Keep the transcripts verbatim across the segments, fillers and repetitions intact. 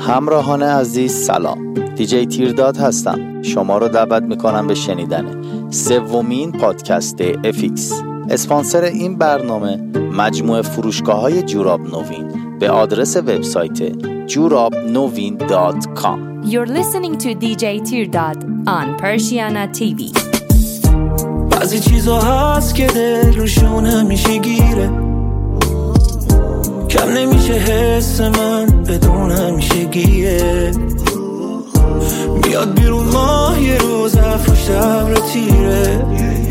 همراهان عزیز سلام، دیجی تیرداد هستم. شما رو دعوت میکنم به شنیدن سومین پادکست اف ایکس. اسپانسر این برنامه مجموعه فروشگاه‌های جوراب نوین به آدرس وبسایت جوراب نوین دات کام. You're listening to دی جی تیرداد on Persiana تی وی. بعضی چیزا هست که دل روشون همیشه گیره، کم نمیشه حس من بدون همیشه گیه. میاد بیرون ماه یه روز افروش ابر تیره،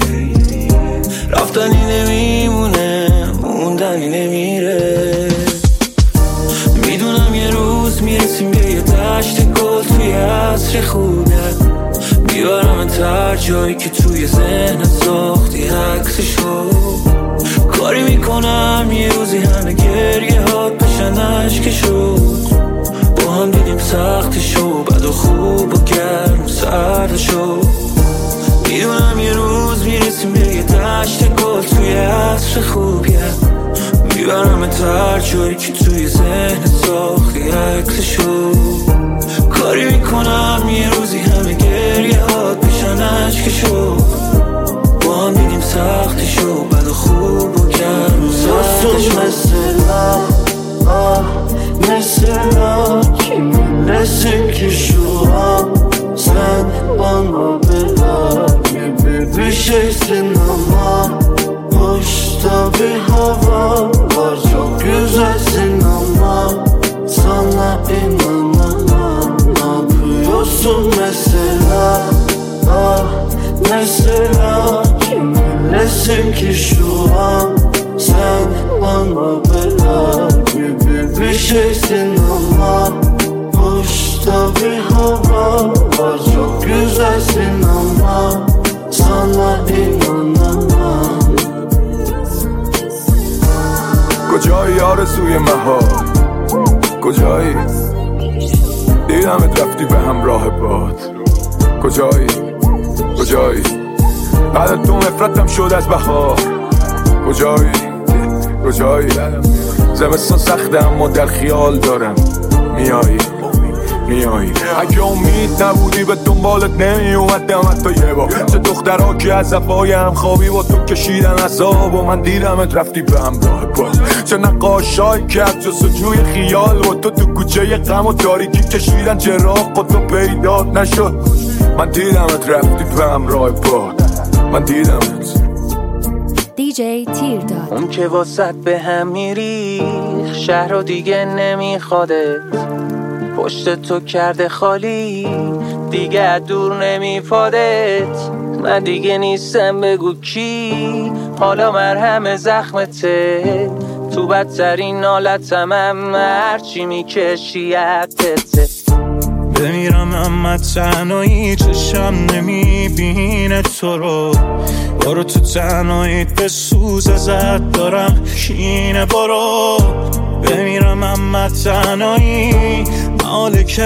رفتنی نمیمونه موندنی نمیره. میدونم یه روز میرسیم به یه دشت گل توی عصر خوبه، بیارم تر جایی که توی ذهن ساختی عکسشو. کاری میکنم یه روزی همه گریه هات بشن عشقشو، با هم دیدیم سختشو، بد و خوب و گرم و سردشو. میدونم یه روز میرسیم به یه دشت گل توی عصر خوبیه، میبرم تر جایی که توی ذهن ساختی عکسشو. کاری میکنم یه روزی همه گریه هات بشن عشقشو، با هم دیدیم سختشو، بد و خوب و گرم و سردشو. مثلا آه مثلا کی میرسیم که شوام sen bana bela gibi bir şeysin ama hoşta bir hava var, çok güzelsin ama sana inanamam. Ne yapıyorsun mesela ah mesela kiminlesin ki şu an sen bana bela gibi bir şeysin ama hoşta bir hava var, çok güzelsin ama sana inanamam. کجایی آرزوی مهار، کجایی دیدمت رفتی به همراه باد، کجایی کجایی بعد تو مفرتم شد از بهار، کجایی کجایی زمستان سخته اما در خیال دارم میایی میایی. اگه امید نبودی به دنبالت نمی اومدم حتی یه بار. چه دخترها که از صفای هم خوابی با تو کشیدن عذاب و من دیدمت رفتی به همراه باز. چه نقاشای که از جستجوی خیال با تو تو کوچه غم و تاریکی کشیدن چراغ و تو پیدا نشد. من دیدمت رفتی به همراه باد، من دیدمت. دی جی تیرداد. اون که واسط به هم میری شهر رو دیگه نمیخوادت، پشت تو کرده خالی دیگه دور نمیفادت. من دیگه نیستم بگو کی، حالا مرهم زخمته، تو بدترین حالتم هم هرچی میکشی حقته. بمیرم اما تنهایی چشم نمیبینه تو رو، برو تو تنهاییت به سوز ازت دارم کینه. برو بمیرم اما تنهایی حالی که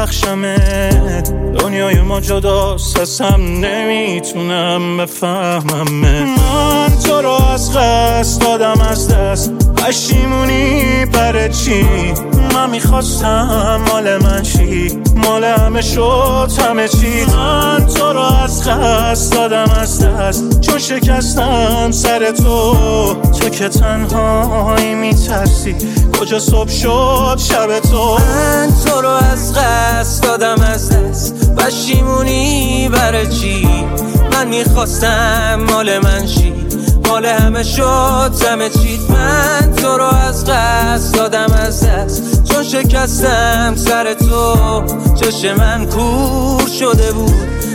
ببخشمت، دنیای ما جداست ازم نمیتونم بفهممت. من تو رو از قصد دادم از دست، پشیمونی برای چی؟ من میخواستم مال من چی، مال همه شد همه چی. من تو رو از قصد دادم از دست، چون شکستم سر تو، تو که تنهایی میترسی کجا صبح شد شب تو. من تو رو از قصد دادم از دست، پشیمونی برای چی؟ من میخواستم مال من چی، مال همه شد همه چی. من تو رو از قصد دادم از دست، چون شکستم سر تو، چشم من کور شده بود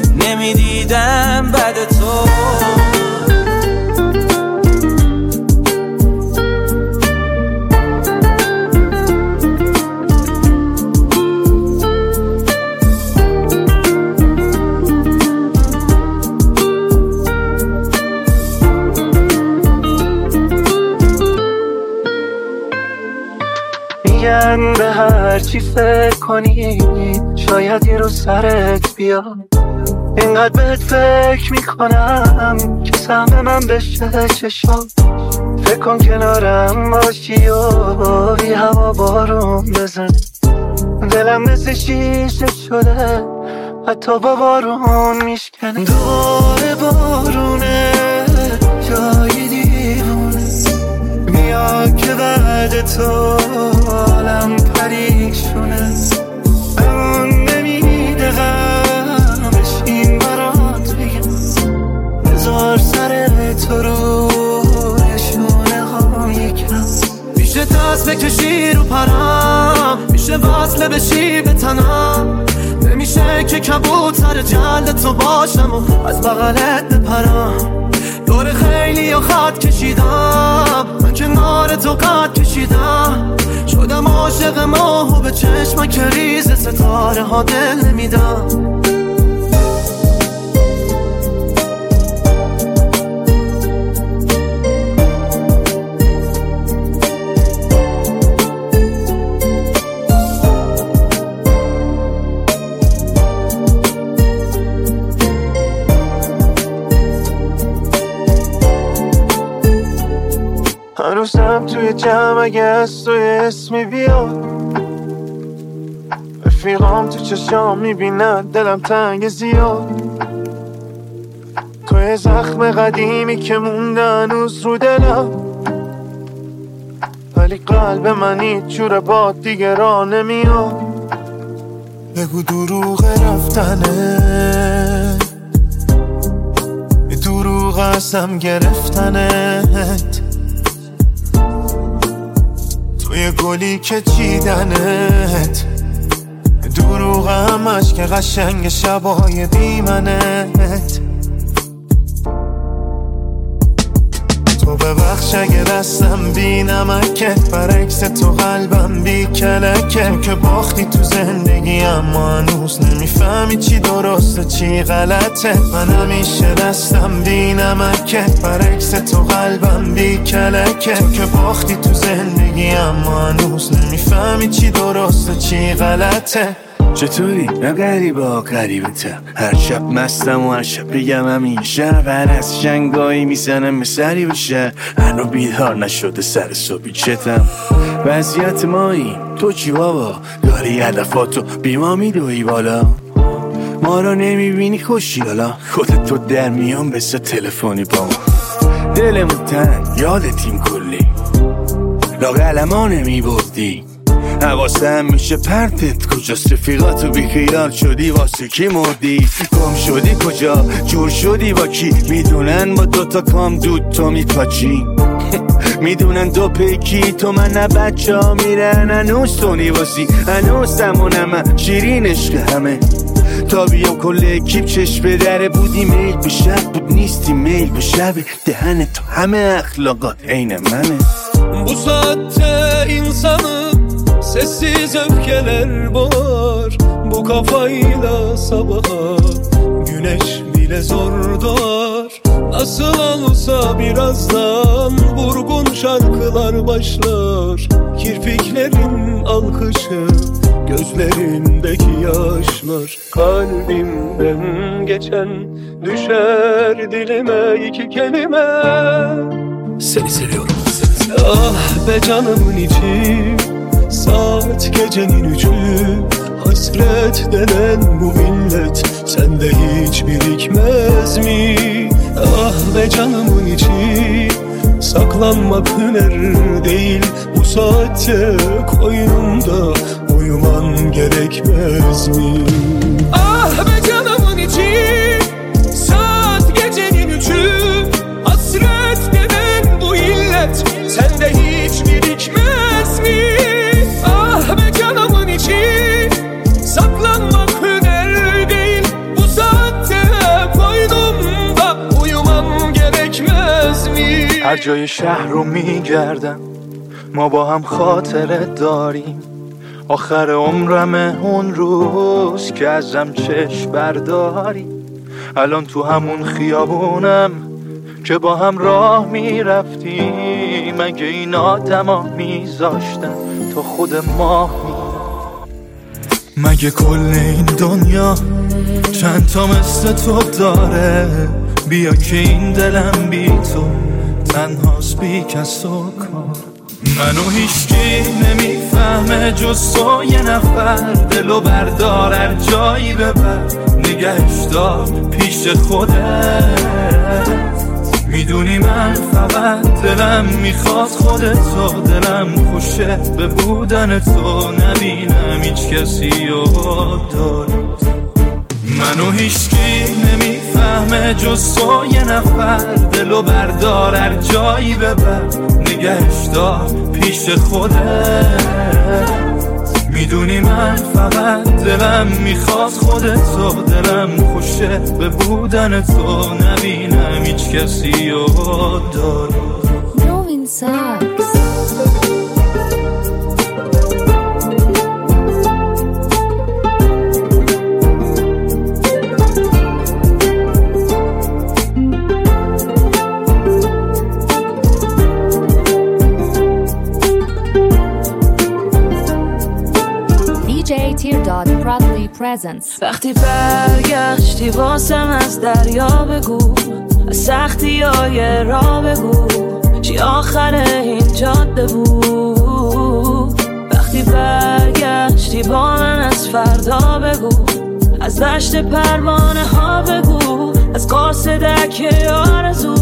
نمیدیدم بعد تو. میگن به هر چی فکر کنی شاید یه روز سرت بیاد، اینقدر بهت فکر میکنم که سهم من بشه چشم. فکر کن کنارم باشی و بی هوا بارون بزنه، دلم مثل شیشه شده حتی با بارون میشکنه. دوباره بارونه جای دیوونه بیا که بعد تو عالم پریشونه. اون نمیده غمش این برات بگم بذار سر تو روی شونه هم یکم. میشه دست بکشی رو پرم، میشه وصله بشی به تنم، نمیشه که کبوتر جلد تو باشم و از بغلت بپرم. دور خیلی و خط کشیدم، من کنار تو قد کشیدم، شدم عاشق ماه و به چشم که ریز ستاره ها دل نمیدم. هنوزم توی جمع اگه از توی اسمی بیاد، رفیقام تو چشام میبینن دلم تنگ زیاد. توی زخم قدیمی که مونده هنوز رو دلم، ولی قلب من هیچ جور باد دیگه راه نمیاد. بگو دروغ رفتنه، دروغ هستم گرفتنت، توی گلی که چیدنت، دروغ همش که قشنگ شبای بیمنت. تو ببخش اگه دستم بی نمکت، برعکس تو قلبم بی کلکت. تو که باختی تو زندگی اما هنوز نمیفهمی چی درسته چی غلطه. من همیشه دستم بی نمکت، برعکس تو قلبم بی کلکت. تو که باختی تو زندگی اما هنوز نمیفهمی چی درسته چی غلطه. چطوری؟ نه غریبا غریبتم، هر شب مستم و هر شب بگم همین شب، هر از شنگایی میزنم به سری بشه، هنو بیدار نشده سر صبحی چتم. وضعیت مایی تو چی بابا؟ داری هدفاتو بیما میدوی بالا، ما رو نمیبینی خوشی حالا، خودت تو در میان بسه تلفنی با ما. دلمون تنگ یادتیم کلی، لاغلما نمیبردی، حواسم میشه پرتت کجاست، رفیقاتو بی خیال شدی واسه کی مردی، گم شدی کجا جور شدی با کی، میدونن با دوتا کام دود تو میپاچی، میدونن دو پیکی تو من نه بچه ها میرن، هنوز تو نیواسی هنوز تمونم شیرین عشق همه، تا بیام کل اکیب چشم به دره بودی، میل به شب بود نیستی میل به شب، دهن تو همه eğlaqat aynı mənə. Bu saatte insanı sessiz öfkeler boğar, bu kafayla sabaha güneş bile zor doğar. Nasıl olsa birazdan vurgun şarkılar başlar, kirpiklerin alkışı, gözlerindeki yaşlar. Kalbimden geçen düşer dilime iki kelime, Seni seviyorum. ah be canımın içi, saat gecenin üçü, hasret denen bu millet sende hiç birikmez mi? Ah be canımın içi, saklanmak hüner değil, bu saatte koynumda uyuman gerekmez mi? Ah be canımın içi, saat gecenin üçü, hasret denen bu illet sende hiç birikmez mi? Ah be canımın içi, saklanmak hüner değil, bu saatte koynumda uyuman gerekmez mi? هر جای شهر رو میگردم ما با هم خاطره داریم، آخر عمرمه اون روز که ازم چشم برداری، الان تو همون خیابونم که با هم راه میرفتیم، اگه این آدما میذاشتن تو خود ماه می، مگه کل این دنیا چند تا مثل تو داره، بیا که این دلم بی تو تنهاست بی کس و کار. منو هیچکی نمیفهمه جز تو یه نفر، دلو بردار هر جایی ببر، نگهش دار پیش خودت. میدونی من فقط دلم میخواد خودتو، دلم خوشه به بودن تو، نبینم هیچ کسی رو داری. منو هیچکی نمیفهمه جز تو یه نفر، دلو بردار هر جایی ببر، نگهش دار پیش خودت. میدونی من فقط دلم میخواد خودتو، دلم خوشه به بودن تو، نبینم هیچ کسی رو داری. Moving Socks. Proudly presents. وقتی برگشتی واسم از دریا بگو، از سختی های را بگو، چی آخر این جاده بود. وقتی برگشتی با من از فردا بگو، از دشت پروانه ها بگو، از قاصدک آرزو.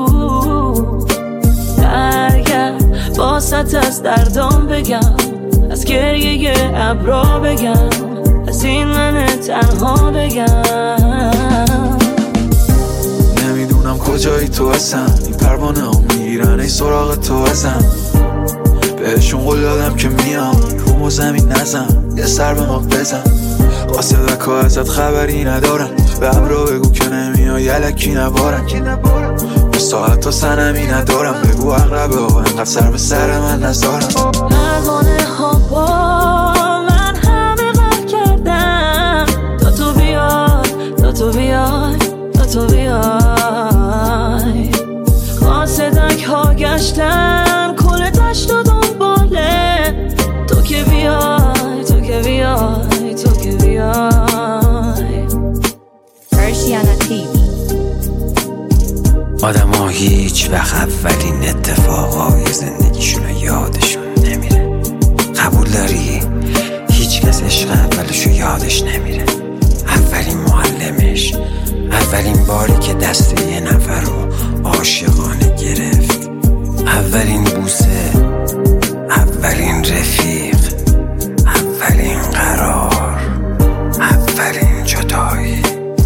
برگرد واسط از دردام بگم، از گریه ابرا بگم، از این من تنها بگم. نمیدونم کجایی تو هستم، این پروانه ها میگیرن ای سراغ تو ازم. بهشون قول دادم که میام رومو زمین نزم، یه سر به ما بزن. قاصدک ها ازت خبری ندارن، به ابرا بگو که نمیای الکی نبارن. به ساعت تا سنمی ندارم، بگو اقربه ها انقدر سر به سر من نزارن. پروانه ها با من همه غر کردن، تا تو بیای تا تو بیای تا تو بیای. قاصدک ها گشتن کل دشت و دنباله، تو که بیای تو که بیای تو که بیای. Persiana تی وی. آدم ها هیچ وقت اولین اتفاقای زندگیشون یادشون نمیره. قبول داری؟ هیچ کس عشق اولشو یادش نمیره. اولین معلمش، اولین باری که دست یه نفر رو عاشقانه گرفت، اولین بوسه، اولین رفیق، اولین قرار، اولین جدایی،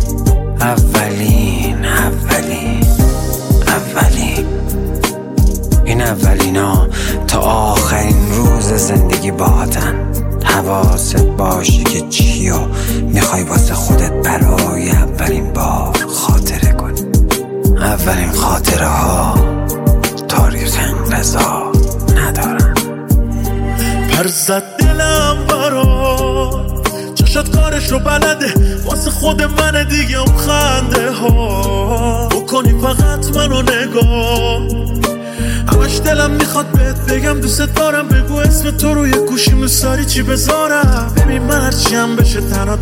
اولین اولین اولین. این اولینا تا آخرین روز زندگی باهاتن. حواست باشه که چیو میخوای واسه خودت برای اولین بار خاطره کنی. اولین خاطره ها تاریخ انقضا ندارن. پرزد دلم برا چشات کارش رو بلده، واسه خود من دیگه ام خنده ها. بکنی فقط منو نگاه، همش دلم میخواد بهت بگم دوست دارم، بگو اسم تو روی گوشیم دوستاری چی بذارم. ببین من هرچیم بشه تنات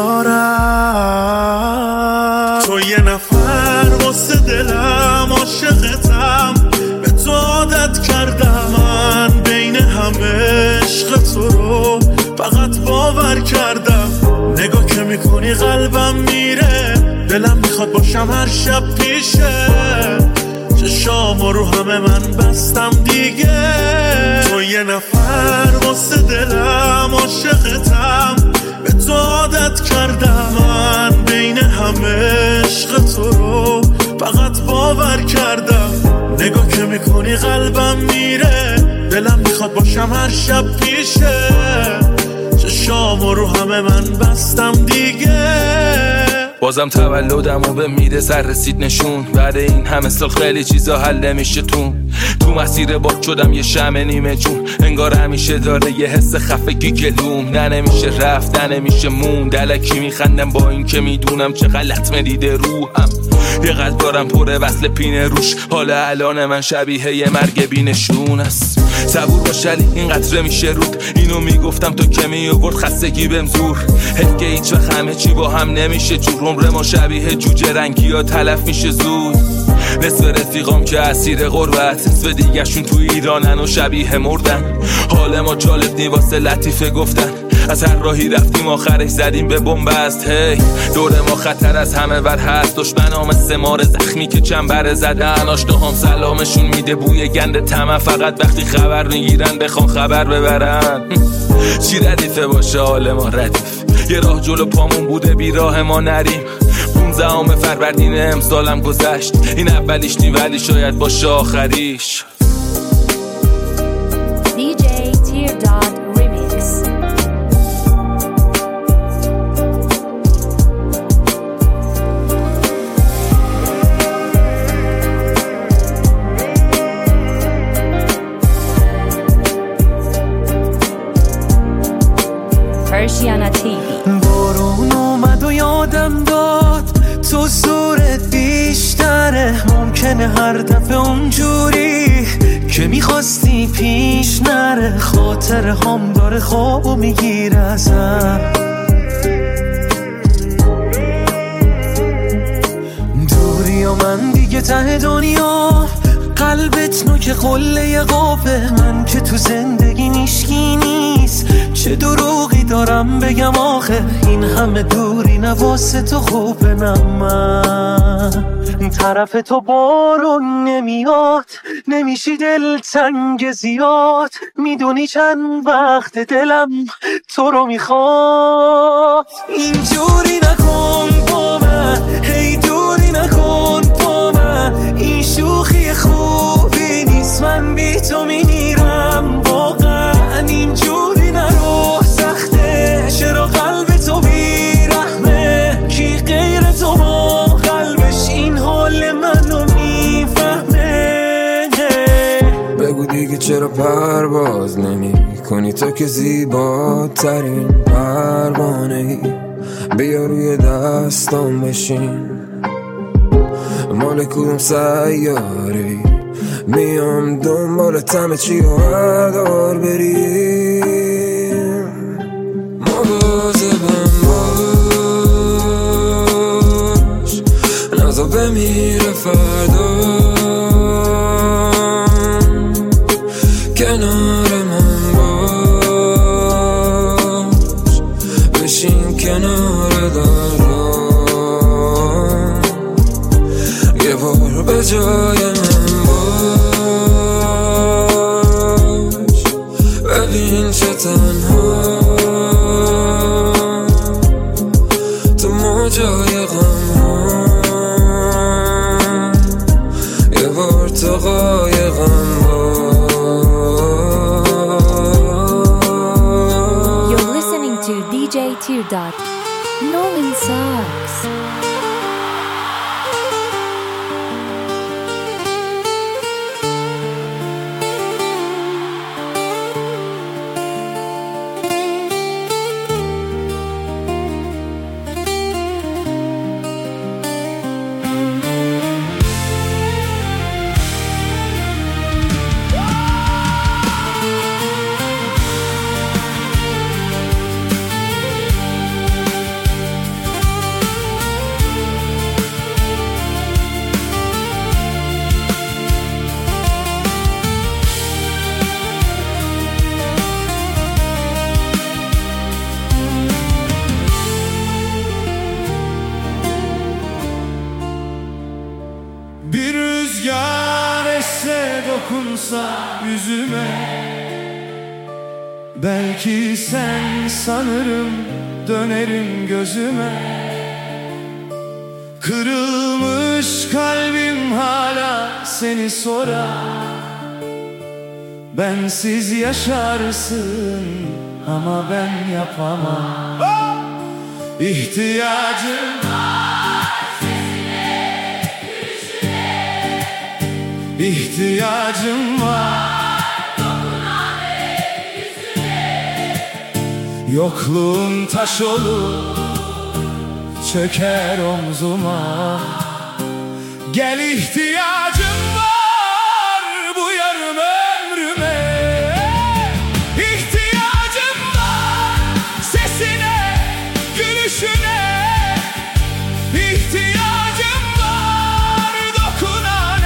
نمیذارم. تو یه نفر واسه دلم عاشقتم، به تو عادت کردم من بین همه عشق تو رو فقط باور کردم. نگاه که میکنی قلبم میره، دلم میخواد باشم هر شب پیشه، چشامو رو همه من بستم دیگه. تو یه نفر واسه دلم عاشقتم، به تو عادت کردم من بین همه عشق تو رو فقط باور کردم. نگاه که میکنی قلبم میره، دلم میخواد باشم هر شب پیشه، چشامو رو همه من بستم دیگه. بازم تولدمو به میره سر رسید نشون، بعد این همه سال خیلی چیزا حل نمیشه تون. تو مسیر باد شدم یه شمع نیمه جون، انگار همیشه داره یه حس خفگی گلوم. نه نمیشه رفت نه نمیشه مون، دلکی میخندم با این که میدونم چه غلط مریده روحم. یه قلب دارم پره وصل پینه روش، حالا الان من شبیه یه مرگ بینشون است. صبور باش علی این قطره میشه رود، اینو میگفتم تو که میگفت خستگی بهم زور. حد که هیچ وقت همه چی با هم نمیشه جور، عمر ما شبیه جوجه رنگی ها تلف میشه زود. نصف رفیقام که اسیر غربت، نصف دیگه‌شون تو ایرانن و شبیه مردن. حال ما جالب نی واسه لطیفه گفتن، از هر راهی رفتیم آخرش زدیم به بنبست. هی دور ما خطر از همه ور هست، دشمنام سمار زخمی که چنبر زدن. آشناهام سلامشون میده بوی گند طمع، فقط وقتی خبر میگیرن بخوان خبر ببرن. چی ردیفه باشه حال ما ردیف، یه راه جلو پامون بوده بی راه ما نریم. پونزدهم فروردین امسالم گذشت، این اولیش نی ولی شاید باشه آخریش. دی جی تیرداد ریمیکس. پرشیانا تیوی. بارون اومد و یادم داد تو زورت بیشتره، ممکنه هر دفعه اونجوری که میخواستی پیش نره. خاطر هم داره خوابو میگیره ازم، دوری و من دیگه ته دنیا، قلبت نوک قله قابه. من که تو زندگی نیشکی نیست، چه دروغی دارم بگم آخه. این همه دوری نواسه تو خوبه، نه من طرف تو بارون نمیاد، نمیشی دلتنگ زیاد. میدونی چند وقت دلم تو رو میخواد. اینجوری نکن با من، هی دوری نکن با من. این شوخی خوبی نیست، من بی تو میمیرم واقعا. اینجوری نرو، سخته چرا قلب تو بیرحمه. کی غیر تو با قلبش این حال منو میفهمه. بگو دیگه چرا پرواز نمی کنی تو که زیباترین پروانه ای. بیا روی دستام بشین، مال کدوم سیاری. میام دنبال همه چی رو هردار بریم. مواظبم باش، نزا بمیره فردا. کنار من باش، بشین کنار دریا. یه بار به جای من باش، ببین چه تنها تو موجای غم ها. یه بار تو قایقم باش. You're listening to دی جی Teardot. Nolan sucks. Bir rüzgar esse dokunsa yüzüme, belki sen sanırım dönerim gözüme. Kırılmış kalbim hala seni sorar. Bensiz yaşarsın ama ben yapamam. İhtiyacım İhtiyacım var, dokunan el yüzüne. Yokluğun taş olur, çöker omzuma. Gel, ihtiyacım var bu yarım ömrüme. İhtiyacım var sesine, gülüşüne. İhtiyacım var dokunan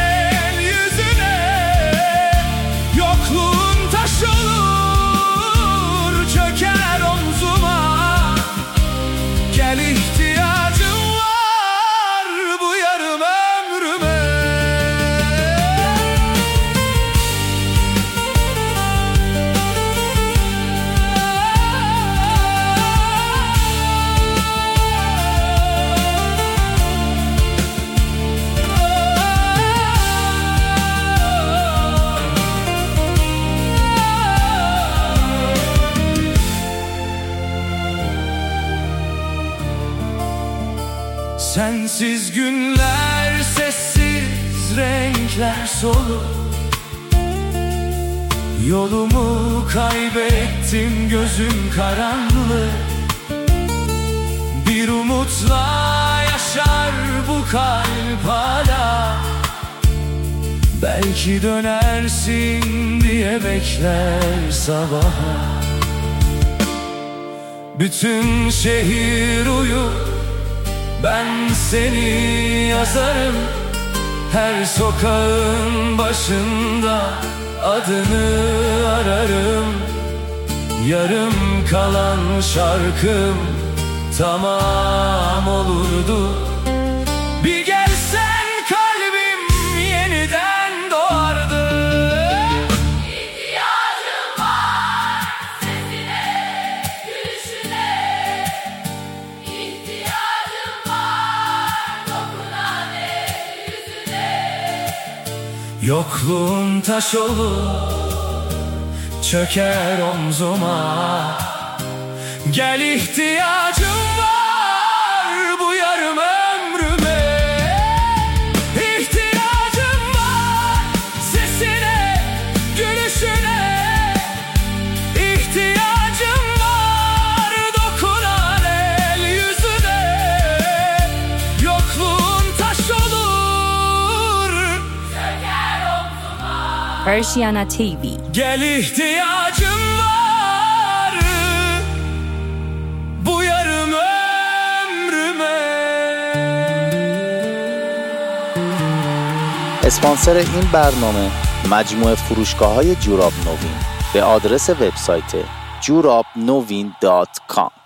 Sensiz günler, sessiz renkler solur. Yolumu kaybettim, gözüm karanlık. Bir umutla yaşar bu kalp hala. Belki dönersin diye bekler sabaha. Bütün şehir uyur, ben seni yazarım. Her sokağın başında adını ararım. Yarım kalan şarkım tamam olurdu. Bir gelsen kalbim yeniden doğardı. İhtiyacım var sesine, gülüşüne. İhtiyacım var dokunan el yüzüne. Yokluğun taş olur, çöker omzuma. Gel, ihtiyacım var bu yarım ömrüme. İhtiyacım var sesine, gülüşüne. İhtiyacım var dokunan el yüzüne. Yokluğun taş olur, Çöker omzuma. Persiana T V. gel, ihtiyacım var bu yarım ömrüme. اسپانسر این برنامه مجموعه فروشگاه‌های جوراب نوین به آدرس وبسایت جوراب نوین دات کام.